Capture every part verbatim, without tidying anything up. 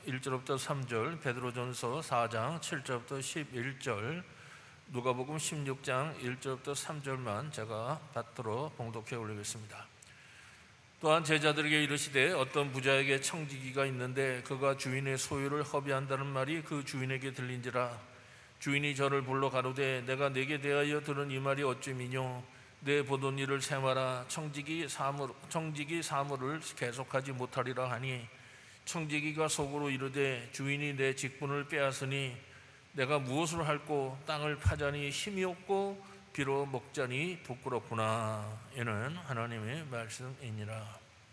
일 절부터 삼 절, 베드로전서 사 장 칠 절부터 십일 절, 누가복음 십육 장 일 절부터 삼 절만 제가 받들어 봉독해 올리겠습니다. 또한 제자들에게 이르시되 어떤 부자에게 청지기가 있는데 그가 주인의 소유를 허비한다는 말이 그 주인에게 들린지라. 주인이 저를 불러 가로되 내가 네게 대하여 들은 이 말이 어찌미뇨. 내 보던 일을 세마라. 청지기 사물, 청지기 사물을 계속하지 못하리라 하니 청지기가 속으로 이르되 주인이 내 직분을 빼앗으니 내가 무엇을 할꼬. 땅을 파자니 힘이 없고 비로 먹자니 부끄럽구나. 이는 하나님의 말씀이니라.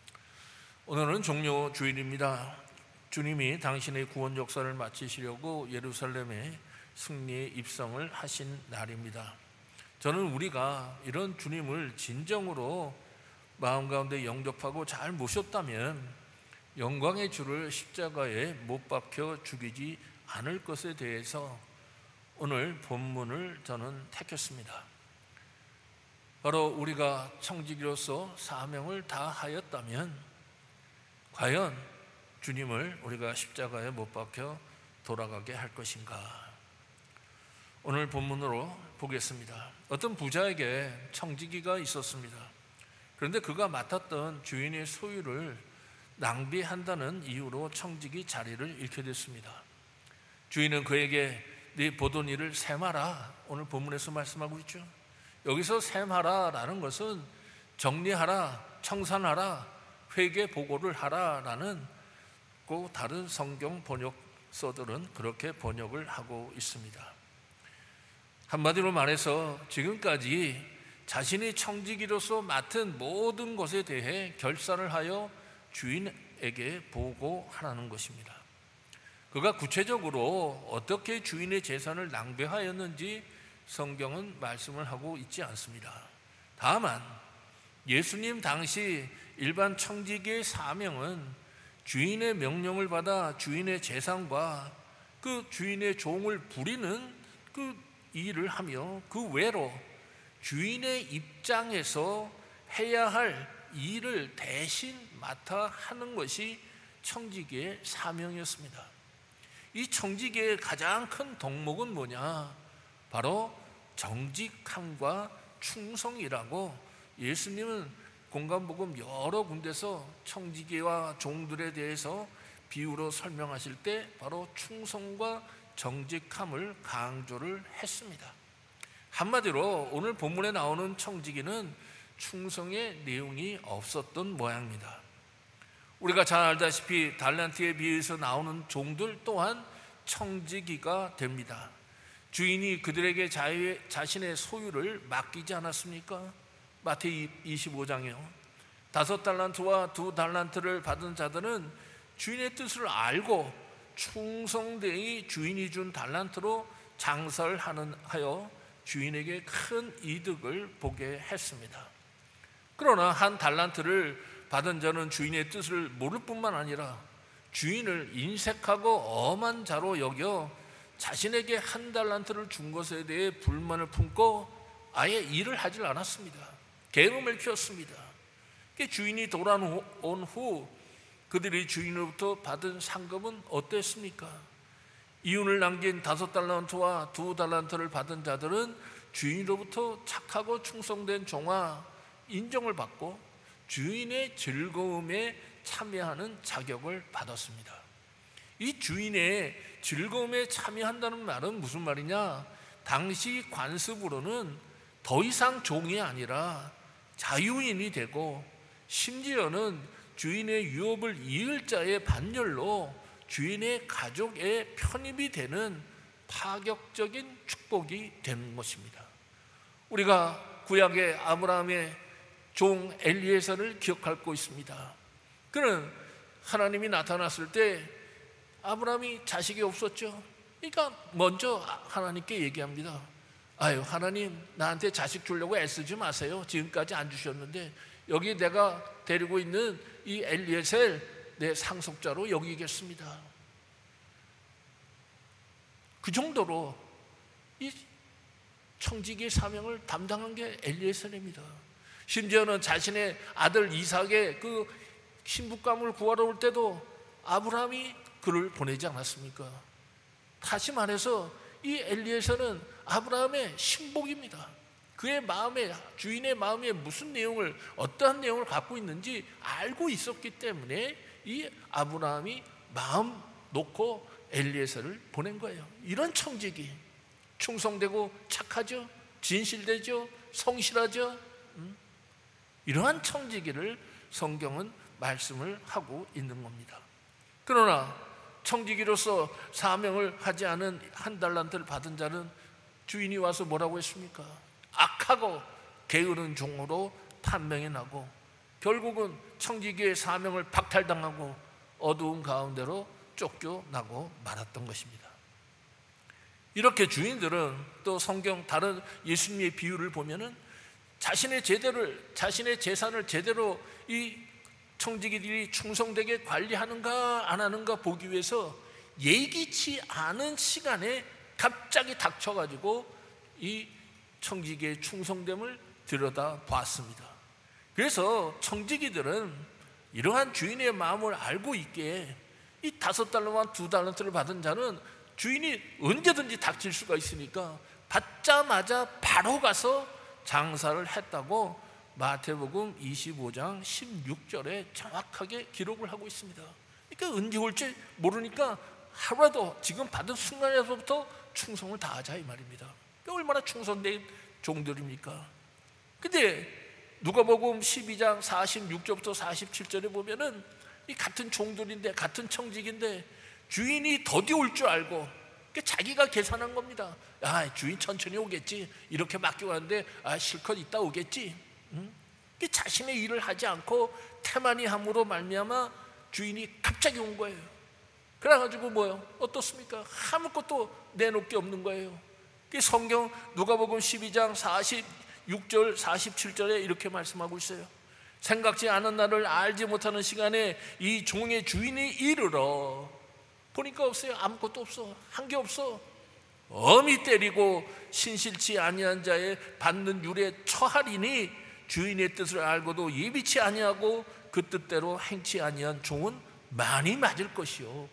오늘은 종료 주일입니다. 주님이 당신의 구원 역사를 마치시려고 예루살렘에 승리의 입성을 하신 날입니다. 저는 우리가 이런 주님을 진정으로 마음 가운데 영접하고 잘 모셨다면 영광의 주를 십자가에 못 박혀 죽이지 않을 것에 대해서 오늘 본문을 저는 택했습니다. 바로 우리가 청지기로서 사명을 다하였다면 과연 주님을 우리가 십자가에 못 박혀 돌아가게 할 것인가? 오늘 본문으로 보겠습니다. 어떤 부자에게 청지기가 있었습니다. 그런데 그가 맡았던 주인의 소유를 낭비한다는 이유로 청지기 자리를 잃게 됐습니다. 주인은 그에게 네 보던 일을 세마라. 오늘 본문에서 말씀하고 있죠. 여기서 세마라 라는 것은 정리하라, 청산하라, 회개 보고를 하라 라는 그 다른 성경 번역서들은 그렇게 번역을 하고 있습니다. 한마디로 말해서 지금까지 자신이 청지기로서 맡은 모든 것에 대해 결산을 하여 주인에게 보고하라는 것입니다. 그가 구체적으로 어떻게 주인의 재산을 낭비하였는지 성경은 말씀을 하고 있지 않습니다. 다만 예수님 당시 일반 청지기의 사명은 주인의 명령을 받아 주인의 재산과 그 주인의 종을 부리는 그 일을 하며 그 외로 주인의 입장에서 해야 할 일을 대신 맡아 하는 것이 청지기의 사명이었습니다. 이 청지기의 가장 큰 덕목은 뭐냐? 바로 정직함과 충성이라고 예수님은 공간복음 여러 군데서 청지기와 종들에 대해서 비유로 설명하실 때 바로 충성과 정직함을 강조를 했습니다. 한마디로 오늘 본문에 나오는 청지기는 충성의 내용이 없었던 모양입니다. 우리가 잘 알다시피 달란트에 비해서 나오는 종들 또한 청지기가 됩니다. 주인이 그들에게 자유, 자신의 소유를 맡기지 않았습니까? 마태복음 이십오 장이요. 다섯 달란트와 두 달란트를 받은 자들은 주인의 뜻을 알고 충성되이 주인이 준 달란트로 장사를 하는 하여 주인에게 큰 이득을 보게 했습니다. 그러나 한 달란트를 받은 자는 주인의 뜻을 모를 뿐만 아니라 주인을 인색하고 엄한 자로 여겨 자신에게 한 달란트를 준 것에 대해 불만을 품고 아예 일을 하질 않았습니다. 게으름을 피웠습니다. 주인이 돌아온 후 그들이 주인으로부터 받은 상급은 어땠습니까? 이윤을 남긴 다섯 달란트와 두 달란트를 받은 자들은 주인으로부터 착하고 충성된 종아 인정을 받고 주인의 즐거움에 참여하는 자격을 받았습니다. 이 주인의 즐거움에 참여한다는 말은 무슨 말이냐? 당시 관습으로는 더 이상 종이 아니라 자유인이 되고 심지어는 주인의 유업을 이을 자의 반열로 주인의 가족에 편입이 되는 파격적인 축복이 된 것입니다. 우리가 구약의 아브라함의 종 엘리에셀을 기억할 거 있습니다. 그는 하나님이 나타났을 때 아브라함이 자식이 없었죠. 그러니까 먼저 하나님께 얘기합니다. 아유, 하나님 나한테 자식 주려고 애쓰지 마세요. 지금까지 안 주셨는데 여기 내가 데리고 있는 이 엘리에셀 내 상속자로 여기겠습니다. 그 정도로 이 청지기의 사명을 담당한 게 엘리에셀입니다. 심지어는 자신의 아들 이삭의 그 신부감을 구하러 올 때도 아브라함이 그를 보내지 않았습니까? 다시 말해서 이 엘리에서는 아브라함의 신복입니다. 그의 마음에, 주인의 마음에 무슨 내용을, 어떠한 내용을 갖고 있는지 알고 있었기 때문에 이 아브라함이 마음 놓고 엘리에서를 보낸 거예요. 이런 청지기, 충성되고 착하죠, 진실되죠, 성실하죠. 음? 이러한 청지기를 성경은 말씀을 하고 있는 겁니다. 그러나 청지기로서 사명을 하지 않은 한 달란트를 받은 자는 주인이 와서 뭐라고 했습니까? 악하고 게으른 종으로 판명이 나고 결국은 청지기의 사명을 박탈당하고 어두운 가운데로 쫓겨나고 말았던 것입니다. 이렇게 주인들은 또 성경 다른 예수님의 비유를 보면은 자신의 제대를, 자신의 재산을 제대로 이 청지기들이 충성되게 관리하는가 안 하는가 보기 위해서 예기치 않은 시간에 갑자기 닥쳐가지고 이 청지기의 충성됨을 들여다 보았습니다. 그래서 청지기들은 이러한 주인의 마음을 알고 있기에 이 다섯 달러만 두 달란트를 받은 자는 주인이 언제든지 닥칠 수가 있으니까 받자마자 바로 가서 장사를 했다고 마태복음 이십오 장 십육 절에 정확하게 기록을 하고 있습니다. 그러니까 언제 올지 모르니까 하루라도 지금 받은 순간에서부터 충성을 다하자 이 말입니다. 얼마나 충성된 종들입니까? 근데 누가복음 십이 장 사십육 절부터 사십칠 절에 보면은 이 같은 종들인데, 같은 청직인데 주인이 더디 올 줄 알고 자기가 계산한 겁니다. 아, 주인 천천히 오겠지, 이렇게 맡겨왔는데 아, 실컷 있다 오겠지. 응? 자신의 일을 하지 않고 태만이함으로 말미암아 주인이 갑자기 온 거예요. 그래가지고 뭐요? 어떻습니까? 아무것도 내놓을 게 없는 거예요. 성경 누가복음 십이 장 사십육 절 사십칠 절에 이렇게 말씀하고 있어요. 생각지 않은 날을 알지 못하는 시간에 이 종의 주인이 이르러 보니까 없어요. 아무것도 없어. 한 게 없어. 엄히 때리고 신실치 아니한 자의 받는 율에 처하리니 주인의 뜻을 알고도 예비치 아니하고 그 뜻대로 행치 아니한 종은 많이 맞을 것이요.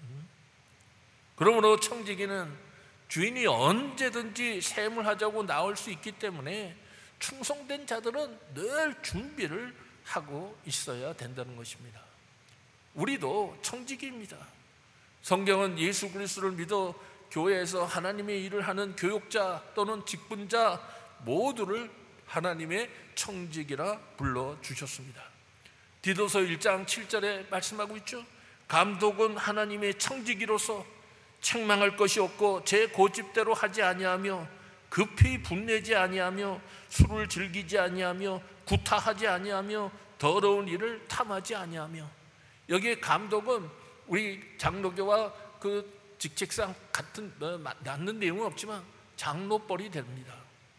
그러므로 청지기는 주인이 언제든지 세무하자고 나올 수 있기 때문에 충성된 자들은 늘 준비를 하고 있어야 된다는 것입니다. 우리도 청지기입니다. 성경은 예수 그리스도를 믿어 교회에서 하나님의 일을 하는 교육자 또는 직분자 모두를 하나님의 청지기라 불러주셨습니다. 디도서 일 장 칠 절에 말씀하고 있죠. 감독은 하나님의 청지기로서 책망할 것이 없고 제 고집대로 하지 아니하며 급히 분내지 아니하며 술을 즐기지 아니하며 구타하지 아니하며 더러운 일을 탐하지 아니하며. 여기에 감독은 우리 장로교와 그 직책상 같은 맞는 내용은 없지만 장로뻘이 됩니다.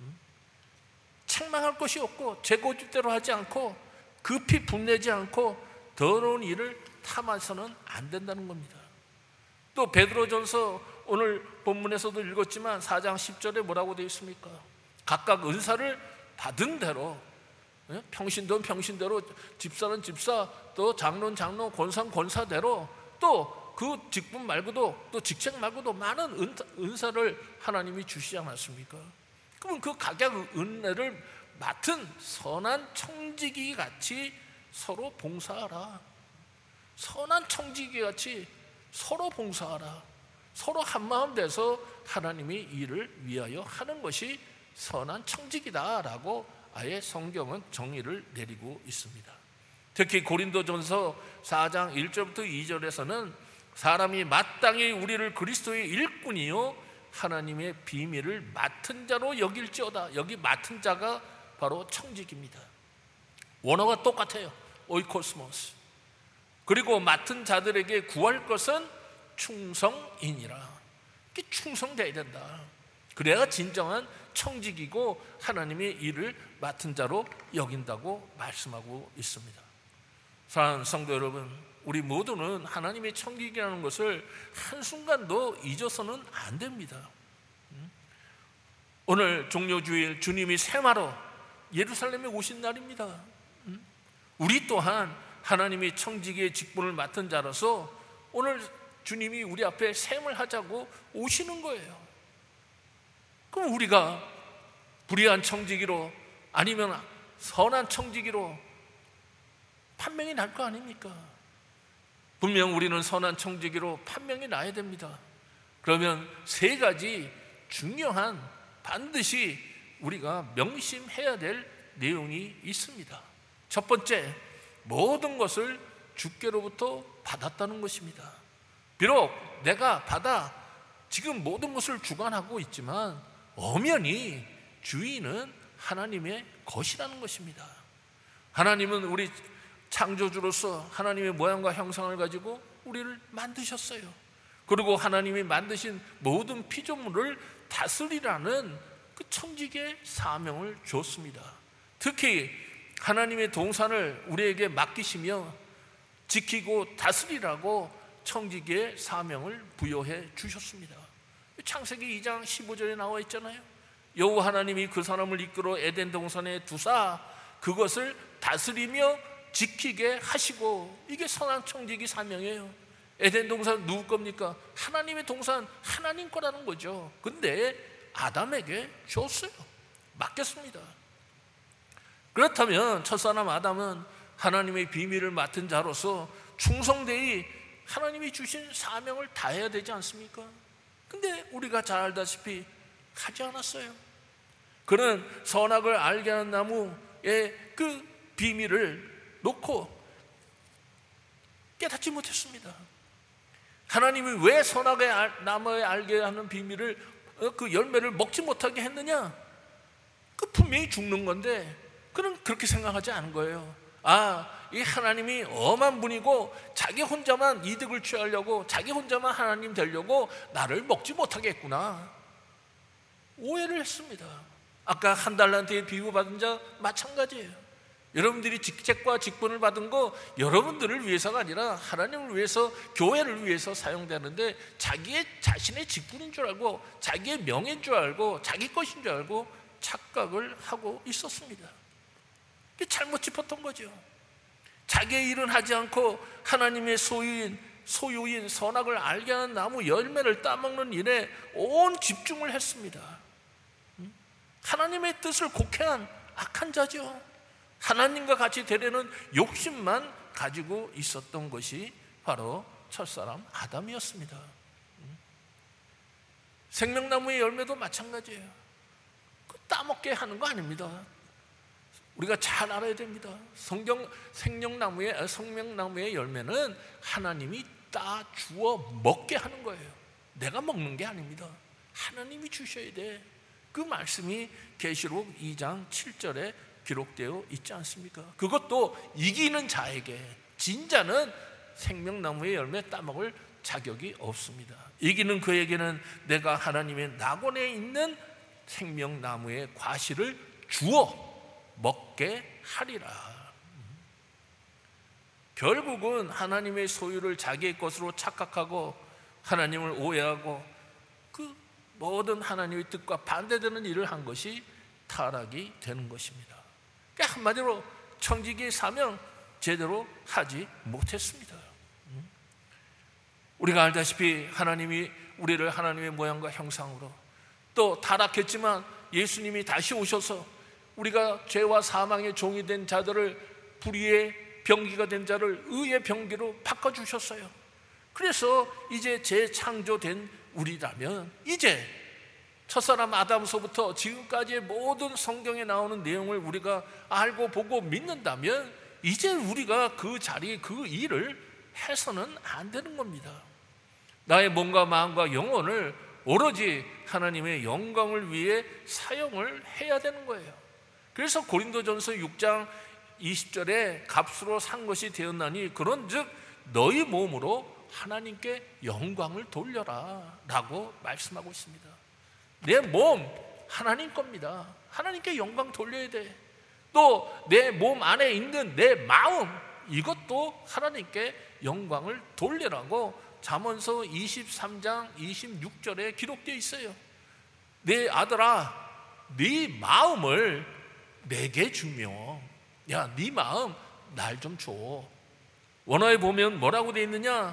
책망할 것이 없고 제 고집대로 하지 않고 급히 분내지 않고 더러운 일을 탐해서는 안 된다는 겁니다. 또 베드로전서 오늘 본문에서도 읽었지만 사 장 십 절에 뭐라고 되어 있습니까? 각각 은사를 받은 대로, 평신도는 평신대로, 집사는 집사, 또 장로는 장로, 권사는 권사대로, 또 그 직분 말고도 또 직책 말고도 많은 은사를 하나님이 주시지 않았습니까? 그러면 그 각각 은혜를 맡은 선한 청지기 같이 서로 봉사하라. 선한 청지기 같이 서로 봉사하라. 서로 한마음 돼서 하나님의 일을 위하여 하는 것이 선한 청지기다라고 아예 성경은 정의를 내리고 있습니다. 특히 고린도전서 사 장 일 절부터 이 절에서는 사람이 마땅히 우리를 그리스도의 일꾼이요 하나님의 비밀을 맡은 자로 여길지어다. 여기 맡은 자가 바로 청지기입니다. 원어가 똑같아요. 오이코스모스. 그리고 맡은 자들에게 구할 것은 충성이니라. 이게 충성돼야 된다. 그래야 진정한 청지기고 하나님의 일을 맡은 자로 여긴다고 말씀하고 있습니다. 사랑하는 성도 여러분, 우리 모두는 하나님의 청지기라는 것을 한순간도 잊어서는 안 됩니다. 오늘 종료주일 주님이 세마로 예루살렘에 오신 날입니다. 우리 또한 하나님의 청지기의 직분을 맡은 자로서 오늘 주님이 우리 앞에 셈을 하자고 오시는 거예요. 그럼 우리가 불의한 청지기로 아니면 선한 청지기로 판명이 날 거 아닙니까? 분명 우리는 선한 청지기로 판명이 나야 됩니다. 그러면 세 가지 중요한 반드시 우리가 명심해야 될 내용이 있습니다. 첫 번째, 모든 것을 주께로부터 받았다는 것입니다. 비록 내가 받아 지금 모든 것을 주관하고 있지만 엄연히 주인은 하나님의 것이라는 것입니다. 하나님은 우리 창조주로서 하나님의 모양과 형상을 가지고 우리를 만드셨어요. 그리고 하나님이 만드신 모든 피조물을 다스리라는 그 청지기의 사명을 줬습니다. 특히 하나님의 동산을 우리에게 맡기시며 지키고 다스리라고 청지기의 사명을 부여해 주셨습니다. 창세기 이 장 십오 절에 나와 있잖아요. 여호와 하나님이 그 사람을 이끌어 에덴 동산에 두사 그것을 다스리며 지키게 하시고, 이게 선한 청지기 사명이에요. 에덴 동산 누구 겁니까? 하나님의 동산, 하나님 거라는 거죠. 근데 아담에게 줬어요. 맡겼습니다. 그렇다면 첫사람 아담은 하나님의 비밀을 맡은 자로서 충성되이 하나님이 주신 사명을 다해야 되지 않습니까? 근데 우리가 잘 알다시피 하지 않았어요. 그는 선악을 알게 하는 나무의 그 비밀을 놓고 깨닫지 못했습니다. 하나님이 왜 선악의 나무에 알게 하는 비밀을, 그 열매를 먹지 못하게 했느냐? 그 분명히 죽는 건데 그는 그렇게 생각하지 않은 거예요. 아, 이 하나님이 엄한 분이고 자기 혼자만 이득을 취하려고, 자기 혼자만 하나님 되려고 나를 먹지 못하게 했구나. 오해를 했습니다. 아까 한 달란트에 비유받은 자 마찬가지예요. 여러분들이 직책과 직분을 받은 거 여러분들을 위해서가 아니라 하나님을 위해서, 교회를 위해서 사용되는데 자기의 자신의 직분인 줄 알고, 자기의 명예인 줄 알고, 자기 것인 줄 알고 착각을 하고 있었습니다. 잘못 짚었던 거죠. 자기의 일은 하지 않고 하나님의 소유인, 소유인 선악을 알게 하는 나무 열매를 따먹는 일에 온 집중을 했습니다. 하나님의 뜻을 곡해한 악한 자죠. 하나님과 같이 되려는 욕심만 가지고 있었던 것이 바로 첫사람 아담이었습니다. 생명나무의 열매도 마찬가지예요. 따먹게 하는 거 아닙니다. 우리가 잘 알아야 됩니다. 성경 생명나무의 성명나무의 열매는 하나님이 따 주어 먹게 하는 거예요. 내가 먹는 게 아닙니다. 하나님이 주셔야 돼. 그 말씀이 계시록 이 장 칠 절에 기록되어 있지 않습니까? 그것도 이기는 자에게. 진자는 생명나무의 열매 따먹을 자격이 없습니다. 이기는 그에게는 내가 하나님의 낙원에 있는 생명나무의 과실을 주어 먹게 하리라. 결국은 하나님의 소유를 자기의 것으로 착각하고 하나님을 오해하고 그 모든 하나님의 뜻과 반대되는 일을 한 것이 타락이 되는 것입니다. 그러니까 한마디로 청지기의 사명 제대로 하지 못했습니다. 우리가 알다시피 하나님이 우리를 하나님의 모양과 형상으로, 또 타락했지만 예수님이 다시 오셔서 우리가 죄와 사망의 종이 된 자들을, 불의의 병기가 된 자를 의의 병기로 바꿔주셨어요. 그래서 이제 재창조된 우리라면 이제 첫사람 아담서부터 지금까지의 모든 성경에 나오는 내용을 우리가 알고 보고 믿는다면 이제 우리가 그 자리, 그 일을 해서는 안 되는 겁니다. 나의 몸과 마음과 영혼을 오로지 하나님의 영광을 위해 사용을 해야 되는 거예요. 그래서 고린도전서 육 장 이십 절에 값으로 산 것이 되었나니 그런즉 너희 몸으로 하나님께 영광을 돌려라 라고 말씀하고 있습니다. 내 몸 하나님 겁니다. 하나님께 영광 돌려야 돼. 또 내 몸 안에 있는 내 마음, 이것도 하나님께 영광을 돌리라고 잠언서 이십삼 장 이십육 절에 기록되어 있어요. 내 아들아, 네 마음을 내게 주며, 야, 네 마음 날 좀 줘. 원어에 보면 뭐라고 되어 있느냐?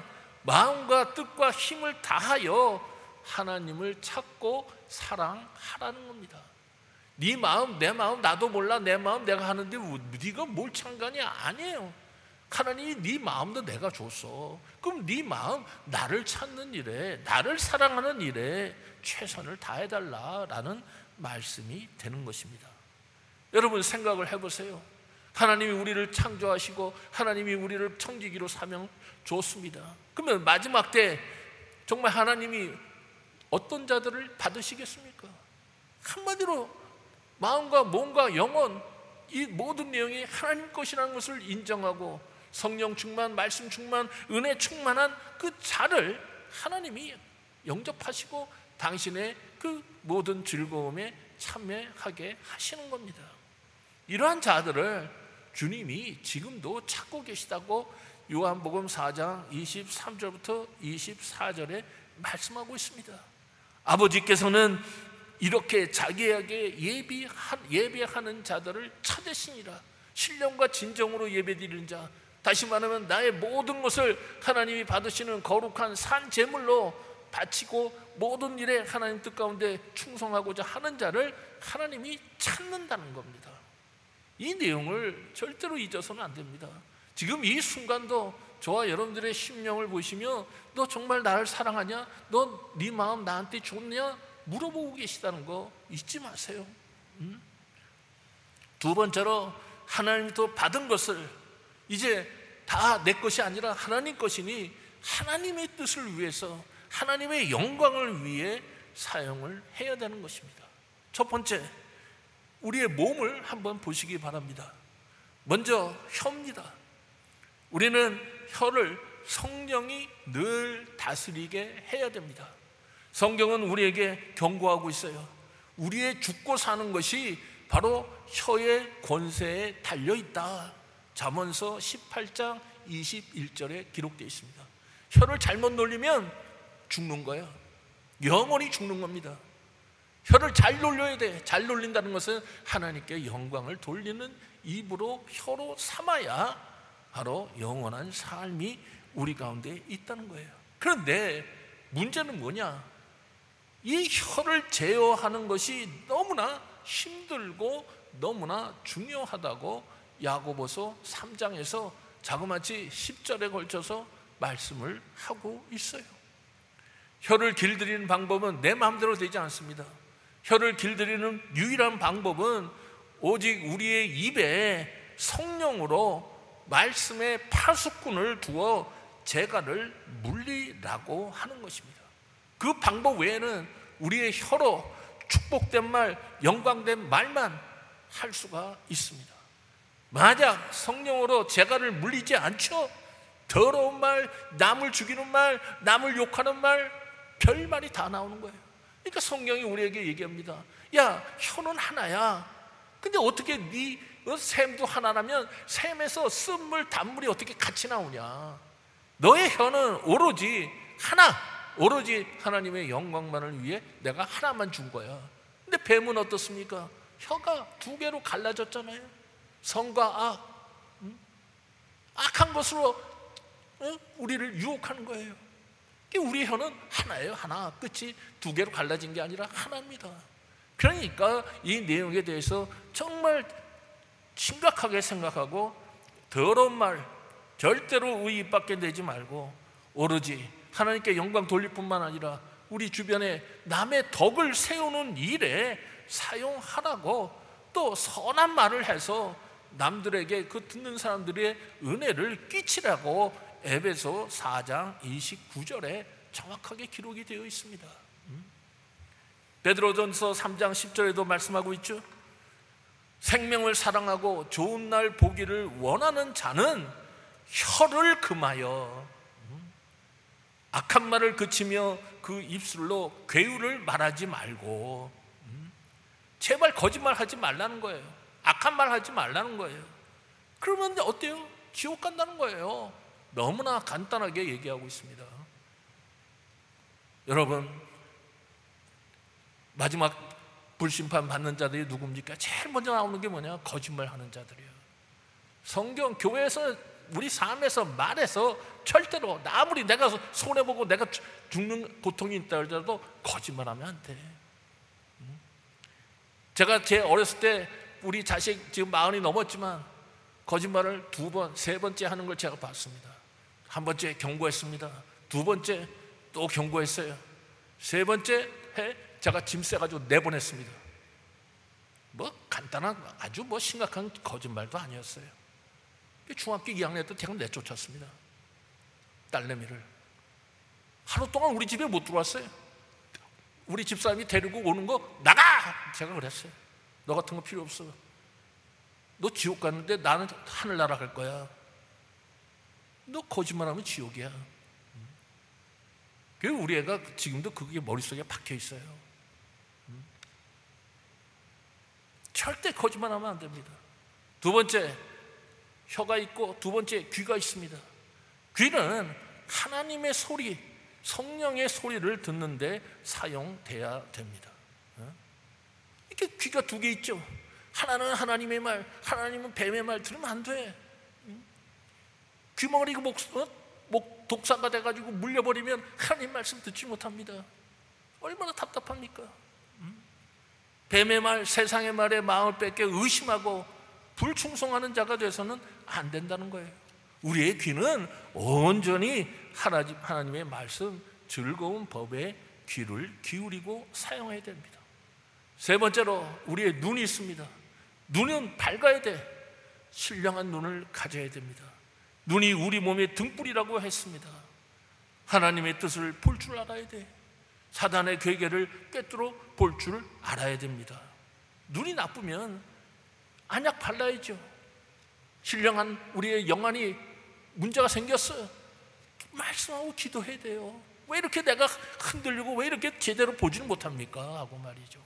마음과 뜻과 힘을 다하여 하나님을 찾고 사랑하라는 겁니다. 네 마음, 내 마음 나도 몰라. 내 마음 내가 하는데 네가 뭘 상관이 아니에요. 하나님이 네 마음도 내가 줬어. 그럼 네 마음 나를 찾는 일에, 나를 사랑하는 일에 최선을 다해달라라는 말씀이 되는 것입니다. 여러분 생각을 해보세요. 하나님이 우리를 창조하시고 하나님이 우리를 청지기로 사명 줬습니다. 그러면 마지막 때 정말 하나님이 어떤 자들을 받으시겠습니까? 한마디로 마음과 몸과 영혼, 이 모든 내용이 하나님 것이라는 것을 인정하고 성령 충만, 말씀 충만, 은혜 충만한 그 자를 하나님이 영접하시고 당신의 그 모든 즐거움에 참여하게 하시는 겁니다. 이러한 자들을 주님이 지금도 찾고 계시다고 요한복음 사 장 이십삼 절부터 이십사 절에 말씀하고 있습니다. 아버지께서는 이렇게 자기에게 예배하는 자들을 찾으시니라. 신령과 진정으로 예배드리는 자, 다시 말하면 나의 모든 것을 하나님이 받으시는 거룩한 산 제물로 바치고 모든 일에 하나님 뜻 가운데 충성하고자 하는 자를 하나님이 찾는다는 겁니다. 이 내용을 절대로 잊어서는 안 됩니다. 지금 이 순간도 저와 여러분들의 심령을 보시며 너 정말 나를 사랑하냐? 너 네 마음 나한테 좋냐? 물어보고 계시다는 거 잊지 마세요. 음? 두 번째로 하나님부터 받은 것을 이제 다 내 것이 아니라 하나님 것이니 하나님의 뜻을 위해서, 하나님의 영광을 위해 사용을 해야 되는 것입니다. 첫 번째, 우리의 몸을 한번 보시기 바랍니다. 먼저 혀입니다. 우리는 혀를 성령이 늘 다스리게 해야 됩니다. 성경은 우리에게 경고하고 있어요. 우리의 죽고 사는 것이 바로 혀의 권세에 달려있다. 잠언서 십팔 장 이십일 절에 기록되어 있습니다. 혀를 잘못 놀리면 죽는 거예요. 영원히 죽는 겁니다. 혀를 잘 놀려야 돼. 잘 놀린다는 것은 하나님께 영광을 돌리는 입으로, 혀로 삼아야 바로 영원한 삶이 우리 가운데 있다는 거예요. 그런데 문제는 뭐냐? 이 혀를 제어하는 것이 너무나 힘들고 너무나 중요하다고 야고보서 삼 장에서 자그마치 십 절에 걸쳐서 말씀을 하고 있어요. 혀를 길들이는 방법은 내 마음대로 되지 않습니다. 혀를 길들이는 유일한 방법은 오직 우리의 입에 성령으로 말씀의 파수꾼을 두어 재갈을 물리라고 하는 것입니다. 그 방법 외에는 우리의 혀로 축복된 말, 영광된 말만 할 수가 있습니다. 만약 성령으로 재갈을 물리지 않죠? 더러운 말, 남을 죽이는 말, 남을 욕하는 말, 별말이 다 나오는 거예요. 그러니까 성령이 우리에게 얘기합니다. 야, 혀는 하나야. 근데 어떻게 네 샘도 하나라면 샘에서 쓴물, 단물이 어떻게 같이 나오냐? 너의 혀는 오로지 하나, 오로지 하나님의 영광만을 위해 내가 하나만 준 거야. 근데 뱀은 어떻습니까? 혀가 두 개로 갈라졌잖아요. 선과 악, 응? 악한 것으로 응? 우리를 유혹하는 거예요. 우리 혀는 하나예요. 하나. 끝이 두 개로 갈라진 게 아니라 하나입니다. 그러니까 이 내용에 대해서 정말 심각하게 생각하고 더러운 말 절대로 우리 입 밖에 내지 말고 오로지 하나님께 영광 돌릴 뿐만 아니라 우리 주변에 남의 덕을 세우는 일에 사용하라고, 또 선한 말을 해서 남들에게 그 듣는 사람들의 은혜를 끼치라고 에베소 사 장 이십구 절에 정확하게 기록이 되어 있습니다. 베드로전서 삼 장 십 절에도 말씀하고 있죠. 생명을 사랑하고 좋은 날 보기를 원하는 자는 혀를 금하여 악한 말을 그치며 그 입술로 괴유를 말하지 말고, 제발 거짓말하지 말라는 거예요. 악한 말 하지 말라는 거예요. 그러면 어때요? 지옥 간다는 거예요. 너무나 간단하게 얘기하고 있습니다. 여러분, 마지막 불심판 받는 자들이 누굽니까? 제일 먼저 나오는 게 뭐냐? 거짓말하는 자들이에요. 성경 교회에서 우리 삶에서 말해서 절대로 아무리 내가 손해보고 내가 죽는 고통이 있다 할지라도 거짓말하면 안 돼. 제가 제 어렸을 때 우리 자식 지금 마흔이 넘었지만 거짓말을 두 번, 세 번째 하는 걸 제가 봤습니다. 한 번째 경고했습니다. 두 번째 또 경고했어요. 세 번째 해 제가 짐 싸가지고 내보냈습니다. 뭐 간단한 아주 뭐 심각한 거짓말도 아니었어요. 중학교 이 학년 때 제가 내쫓았습니다. 딸내미를 하루 동안 우리 집에 못 들어왔어요. 우리 집사람이 데리고 오는 거 나가! 제가 그랬어요. 너 같은 거 필요 없어. 너 지옥 갔는데 나는 하늘나라 갈 거야. 너 거짓말하면 지옥이야. 그래서 우리 애가 지금도 그게 머릿속에 박혀 있어요. 절대 거짓말하면 안 됩니다. 두 번째, 혀가 있고 두 번째, 귀가 있습니다. 귀는 하나님의 소리, 성령의 소리를 듣는데 사용돼야 됩니다. 이렇게 귀가 두 개 있죠. 하나는 하나님의 말, 하나님은 뱀의 말 들으면 안 돼. 귀머리가 목, 어? 목 독사가 돼가지고 물려버리면 하나님 말씀 듣지 못합니다. 얼마나 답답합니까? 뱀의 말, 세상의 말에 마음을 뺏겨 의심하고 불충성하는 자가 돼서는 안 된다는 거예요. 우리의 귀는 온전히 하나님, 하나님의 말씀, 즐거운 법에 귀를 기울이고 사용해야 됩니다. 세 번째로 우리의 눈이 있습니다. 눈은 밝아야 돼. 신령한 눈을 가져야 됩니다. 눈이 우리 몸의 등불이라고 했습니다. 하나님의 뜻을 볼 줄 알아야 돼. 사단의 괴계를 꿰뚫어 볼 줄 알아야 됩니다. 눈이 나쁘면 안약 발라야죠. 신령한 우리의 영안이 문제가 생겼어요. 말씀하고 기도해야 돼요. 왜 이렇게 내가 흔들리고 왜 이렇게 제대로 보지는 못합니까? 하고 말이죠.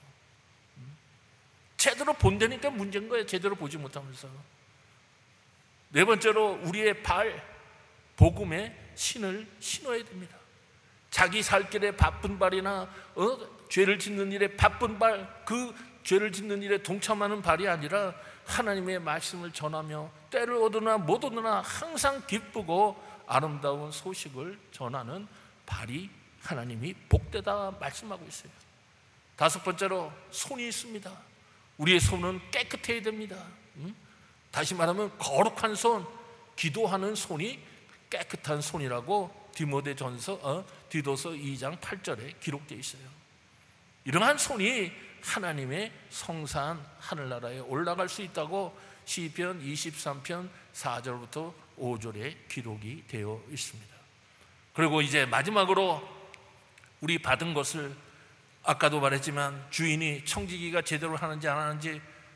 제대로 본다니까 문제인 거예요. 제대로 보지 못하면서. 네 번째로 우리의 발, 복음의 신을 신어야 됩니다. 자기 살 길에 바쁜 발이나 어? 죄를 짓는 일에 바쁜 발, 그 죄를 짓는 일에 동참하는 발이 아니라 하나님의 말씀을 전하며 때를 얻으나 못 얻으나 항상 기쁘고 아름다운 소식을 전하는 발이 하나님이 복되다 말씀하고 있어요. 다섯 번째로 손이 있습니다. 우리의 손은 깨끗해야 됩니다. 음? 다시 말하면 거룩한 손, 기도하는 손이 깨끗한 손이라고 디모데전서 어, 디도서 이 장 팔 절에 기록되어 있어요. 이러한 손이 하나님의 성산 하늘나라에 올라갈 수 있다고 시편 이십삼 편 사 절부터 오 절에 기록이 되어 있습니다. 그리고 이제 마지막으로 우리 받은 것을 아까도 말했지만 주인이 청지기가 제대로 하는지 안 하는지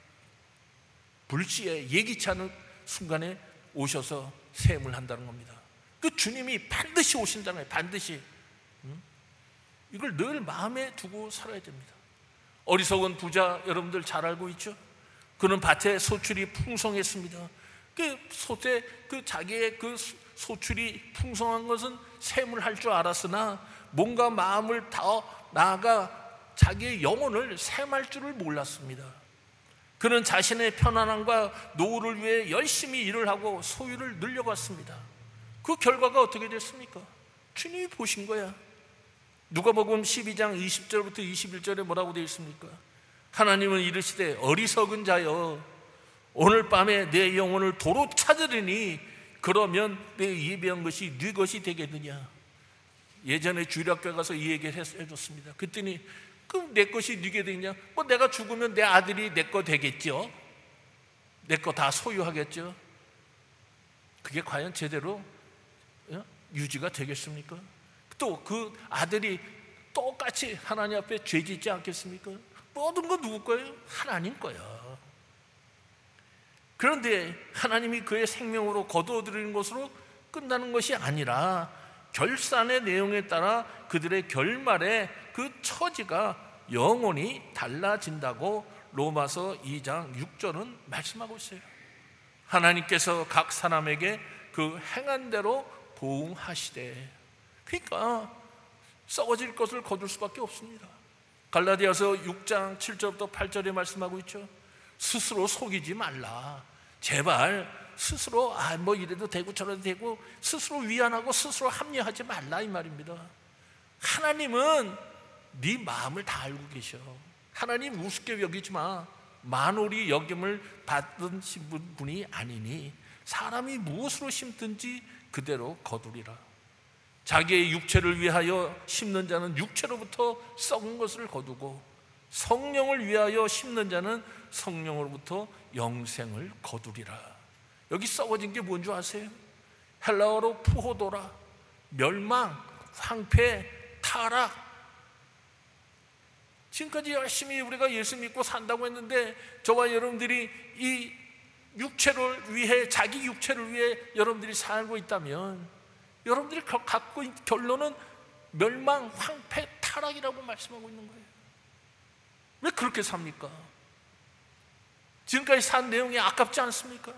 불시에 예기치 않은 순간에 오셔서 세움을 한다는 겁니다. 그 주님이 반드시 오신다는 거예요. 반드시. 이걸 늘 마음에 두고 살아야 됩니다. 어리석은 부자 여러분들 잘 알고 있죠? 그는 밭에 소출이 풍성했습니다. 그 소태 그 자기의 그 소출이 풍성한 것은 셈을 할 줄 알았으나 뭔가 마음을 더 나아가 자기의 영혼을 셈할 줄을 몰랐습니다. 그는 자신의 편안함과 노후를 위해 열심히 일을 하고 소유를 늘려갔습니다. 그 결과가 어떻게 됐습니까? 주님이 보신 거야. 누가복음 십이 장 이십 절부터 이십일 절에 뭐라고 되어 있습니까? 하나님은 이르시되 어리석은 자여 오늘 밤에 내 영혼을 도로 찾으리니 그러면 내 예비한 것이 네 것이 되겠느냐. 예전에 주일학교에 가서 이 얘기를 해줬습니다. 그랬더니 그럼 내 것이 네게 되겠냐? 뭐 내가 죽으면 내 아들이 내 거 되겠죠. 내 거 다 소유하겠죠. 그게 과연 제대로 유지가 되겠습니까? 또 그 아들이 똑같이 하나님 앞에 죄 짓지 않겠습니까? 모든 건 누구 거예요? 하나님 거예요. 그런데 하나님이 그의 생명으로 거두어들이는 것으로 끝나는 것이 아니라 결산의 내용에 따라 그들의 결말에 그 처지가 영원히 달라진다고 로마서 이 장 육 절은 말씀하고 있어요. 하나님께서 각 사람에게 그 행한 대로 보응하시되, 그러니까 썩어질 것을 거둘 수밖에 없습니다. 갈라디아서 육 장 칠 절부터 팔 절에 말씀하고 있죠. 스스로 속이지 말라. 제발 스스로 아 뭐 이래도 되고 저래도 되고 스스로 위안하고 스스로 합리화하지 말라 이 말입니다. 하나님은 네 마음을 다 알고 계셔. 하나님 우습게 여기지 마. 만홀히 여김을 받은 분이 아니니 사람이 무엇으로 심든지 그대로 거두리라. 자기의 육체를 위하여 심는 자는 육체로부터 썩은 것을 거두고 성령을 위하여 심는 자는 성령으로부터 영생을 거두리라. 여기 썩어진 게 뭔 줄 아세요? 헬라어로 푸호도라, 멸망, 황폐, 타락. 지금까지 열심히 우리가 예수 믿고 산다고 했는데 저와 여러분들이 이 육체를 위해, 자기 육체를 위해 여러분들이 살고 있다면 여러분들이 갖고 있는 결론은 멸망, 황폐, 타락이라고 말씀하고 있는 거예요. 왜 그렇게 삽니까? 지금까지 산 내용이 아깝지 않습니까?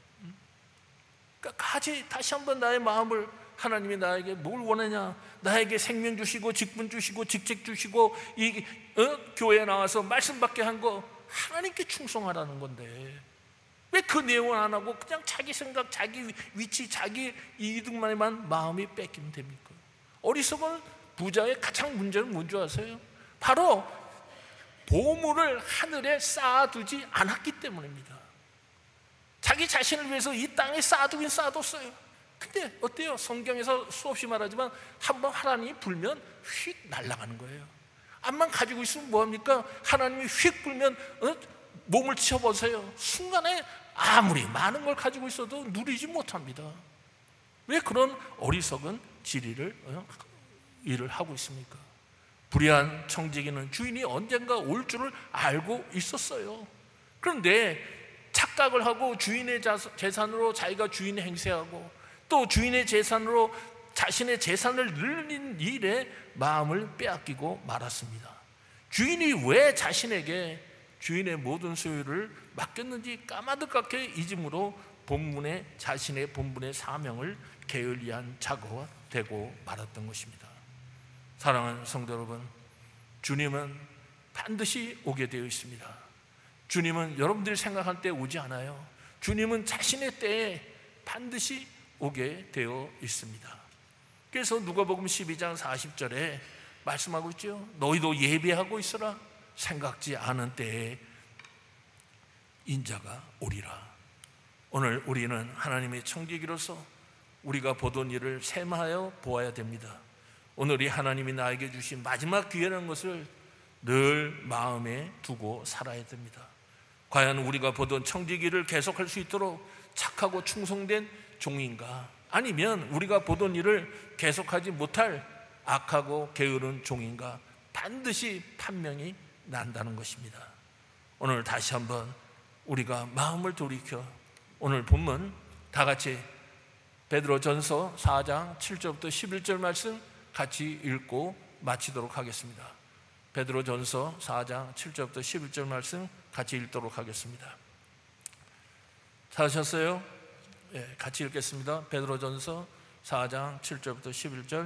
그러니까 가지 다시 한번 나의 마음을, 하나님이 나에게 뭘 원하냐, 나에게 생명 주시고 직분 주시고 직책 주시고 이 어? 교회에 나와서 말씀 받게 한 거 하나님께 충성하라는 건데 왜 그 내용을 안 하고 그냥 자기 생각, 자기 위치, 자기 이득만에만 마음이 뺏기면 됩니까? 어리석은 부자의 가장 문제는 뭔지 아세요? 바로 보물을 하늘에 쌓아두지 않았기 때문입니다. 자기 자신을 위해서 이 땅에 쌓아두긴 쌓아뒀어요. 근데 어때요? 성경에서 수없이 말하지만 한번 하나님이 불면 휙 날아가는 거예요. 암만 가지고 있으면 뭐합니까? 하나님이 휙 불면 어? 몸을 치워보세요. 순간에 아무리 많은 걸 가지고 있어도 누리지 못합니다. 왜 그런 어리석은 지리를 어? 일을 하고 있습니까? 불의한 청지기는 주인이 언젠가 올 줄을 알고 있었어요. 그런데 착각을 하고 주인의 재산으로 자기가 주인의 행세하고 또 주인의 재산으로 자신의 재산을 늘린 일에 마음을 빼앗기고 말았습니다. 주인이 왜 자신에게 주인의 모든 소유를 맡겼는지 까마득하게 잊음으로 본문의 자신의 본분의 사명을 게을리한 자가 되고 말았던 것입니다. 사랑하는 성도 여러분, 주님은 반드시 오게 되어 있습니다. 주님은 여러분들이 생각할 때 오지 않아요. 주님은 자신의 때에 반드시 오게 되어 있습니다. 그래서 누가복음 십이 장 사십 절에 말씀하고 있죠. 너희도 예배하고 있으라. 생각지 않은 때에 인자가 오리라. 오늘 우리는 하나님의 청지기로서 우리가 보던 일을 셈하여 보아야 됩니다. 오늘이 하나님이 나에게 주신 마지막 기회라는 것을 늘 마음에 두고 살아야 됩니다. 과연 우리가 보던 청지기를 계속할 수 있도록 착하고 충성된 종인가? 아니면 우리가 보던 일을 계속하지 못할 악하고 게으른 종인가? 반드시 판명이 난다는 것입니다. 오늘 다시 한번 우리가 마음을 돌이켜 오늘 본문 다 같이 베드로전서 사 장 칠 절부터 십일 절 말씀 같이 읽고 마치도록 하겠습니다. 베드로전서 사 장 칠 절부터 십일 절 말씀 같이 읽도록 하겠습니다. 찾으셨어요? 네, 같이 읽겠습니다. 베드로전서 사 장 칠 절부터 십일 절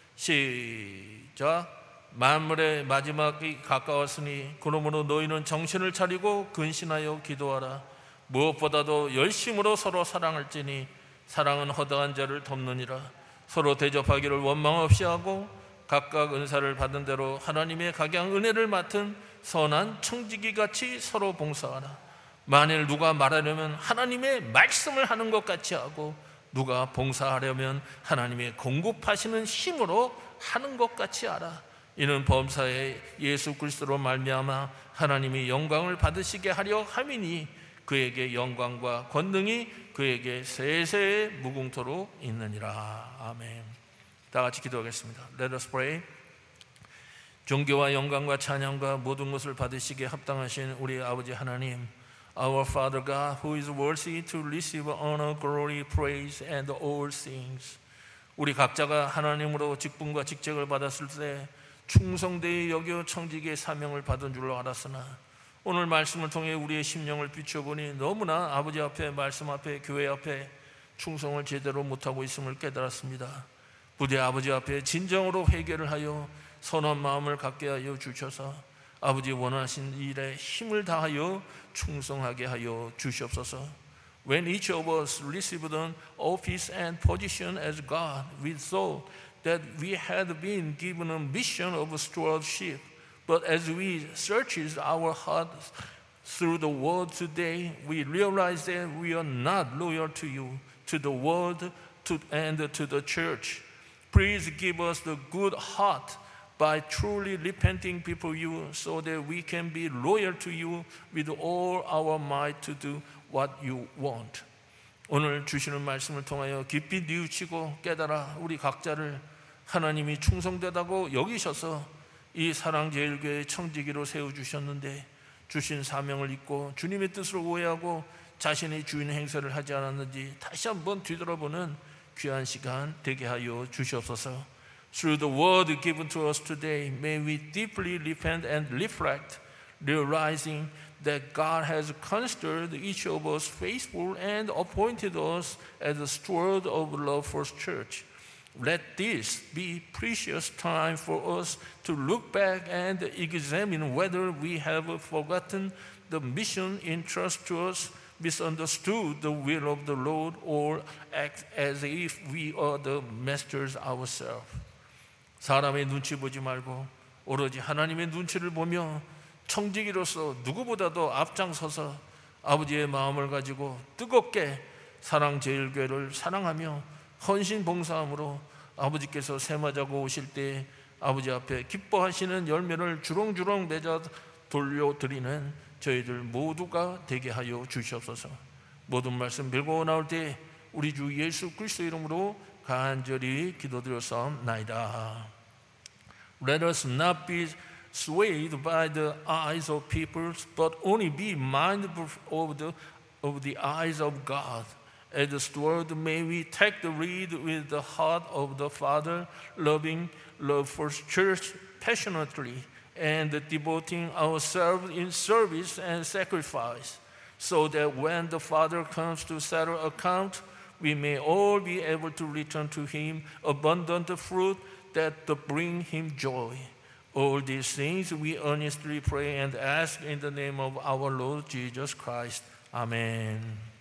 시작. 만물의 마지막이 가까웠으니 그러므로 너희는 정신을 차리고 근신하여 기도하라. 무엇보다도 열심으로 서로 사랑할지니 사랑은 허다한 자를 덮느니라. 서로 대접하기를 원망 없이 하고 각각 은사를 받은 대로 하나님의 각양 은혜를 맡은 선한 청지기같이 서로 봉사하라. 만일 누가 말하려면 하나님의 말씀을 하는 것 같이 하고 누가 봉사하려면 하나님의 공급하시는 힘으로 하는 것 같이 하라. 이는 범사에 예수 그리스도로 말미암아 하나님이 영광을 받으시게 하려 함이니 그에게 영광과 권능이 그에게 세세에 무궁토록 있느니라. 아멘. 다 같이 기도하겠습니다. Let us pray. 존귀와 영광과 찬양과 모든 것을 받으시기에 합당하신 우리 아버지 하나님, Our Father God, who is worthy to receive honor, glory, praise, and all things. 우리 각자가 하나님으로 직분과 직책을 받았을 때 충성되이 여겨 청지기의 사명을 받은 줄로 알았으나 오늘 말씀을 통해 우리의 심령을 비춰보니 너무나 아버지 앞에, 말씀 앞에, 교회 앞에 충성을 제대로 못하고 있음을 깨달았습니다. 부디 아버지 앞에 진정으로 회개를 하여 선한 마음을 갖게 하여 주셔서 아버지 원하신 일에 힘을 다하여 충성하게 하여 주시옵소서. When each of us received an office and position as God, we thought that we had been given a mission of stewardship. But as we searched our hearts through the word today, we realize that we are not loyal to you, to the word, to, and to the church. Please give us the good heart by truly repenting before you so that we can be loyal to you with all our might to do what you want. 오늘 주시는 말씀을 통하여 깊이 뉘우치고 깨달아 우리 각자를 하나님이 충성되다고 여기셔서 이 사랑제일교회 청지기로 세워주셨는데 주신 사명을 잊고 주님의 뜻을 오해하고 자신의 주인 행세를 하지 않았는지 다시 한번 뒤돌아보는 귀한 시간 되게 하여 주시옵소서. Through the word given to us today, may we deeply repent and reflect, realizing that God has considered each of us faithful and appointed us as a steward of love for His church. Let this be precious time for us to look back and examine whether we have forgotten the mission entrusted to us, misunderstood the will of the Lord, or act as if we are the masters ourselves. 사람의 눈치 보지 말고 오로지 하나님의 눈치를 보며 청지기로서 누구보다도 앞장서서 아버지의 마음을 가지고 뜨겁게 사랑제일교회를 사랑하며 헌신봉사함으로 아버지께서 세마자고 오실 때 아버지 앞에 기뻐하시는 열매를 주렁주렁 맺어 돌려드리는 저희들 모두가 되게 하여 주시옵소서. 모든 말씀 빌고 나올 때 우리 주 예수 그리스도 이름으로 간절히 기도드렸사옵나이다. Let us not be swayed by the eyes of people, but only be mindful of the, of the eyes of God. As a steward, may we take the lead with the heart of the Father, loving love for His church passionately, and devoting ourselves in service and sacrifice, so that when the Father comes to settle account, we may all be able to return to Him abundant fruit that bring Him joy. All these things we earnestly pray and ask in the name of our Lord Jesus Christ. Amen.